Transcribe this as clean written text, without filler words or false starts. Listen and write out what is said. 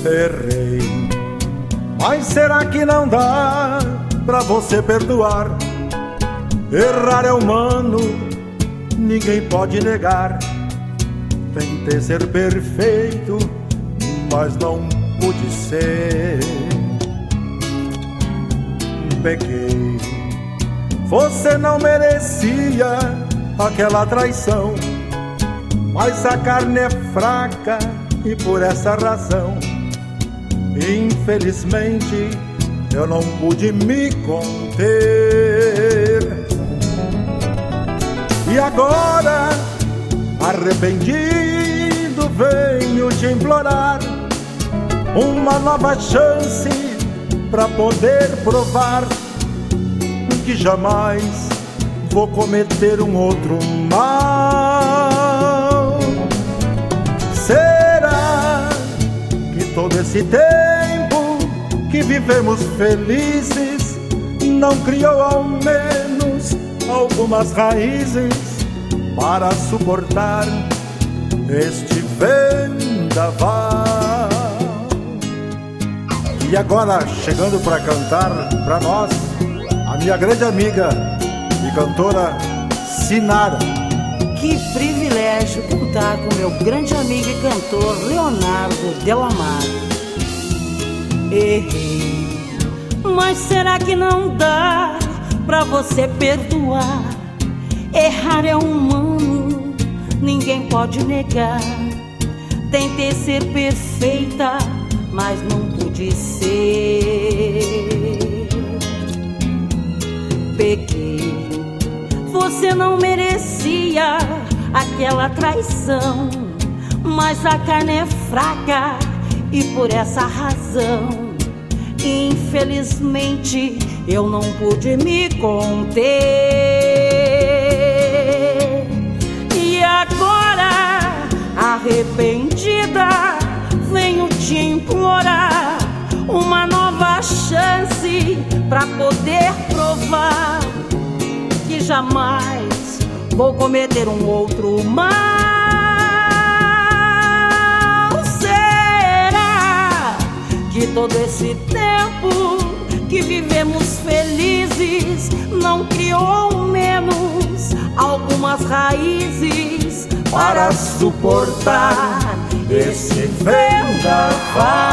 Errei, mas será que não dá pra você perdoar? Errar é humano, ninguém pode negar. Tentei ser perfeito, mas não pude ser. Pequei, você não merecia aquela traição, mas a carne é fraca e por essa razão, infelizmente, eu não pude me conter. E agora, arrependido, venho te implorar uma nova chance pra poder provar que jamais vou cometer um outro mal. Será que todo esse tempo que vivemos felizes não criou ao menos algumas raízes para suportar este vendaval? E agora, chegando para cantar para nós, a minha grande amiga e cantora Sinara. Que privilégio cantar com meu grande amigo e cantor Leonardo Delamar. Errei, mas será que não dá pra você perdoar? Errar é humano, ninguém pode negar. Tentei ser perfeita, mas não pude ser. Pequei, você não merecia aquela traição, mas a carne é fraca e por essa razão, infelizmente, eu não pude me conter. E agora, arrependida, venho te implorar uma nova chance pra poder provar que jamais vou cometer um outro mal. Será que todo esse tempo que vivemos felizes não criou ao menos algumas raízes para suportar esse vendaval?